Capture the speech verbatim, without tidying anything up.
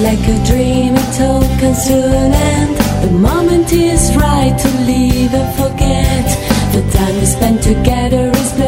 like a dream, it all comes to an end. The moment is right to leave and forget. The time we spent together is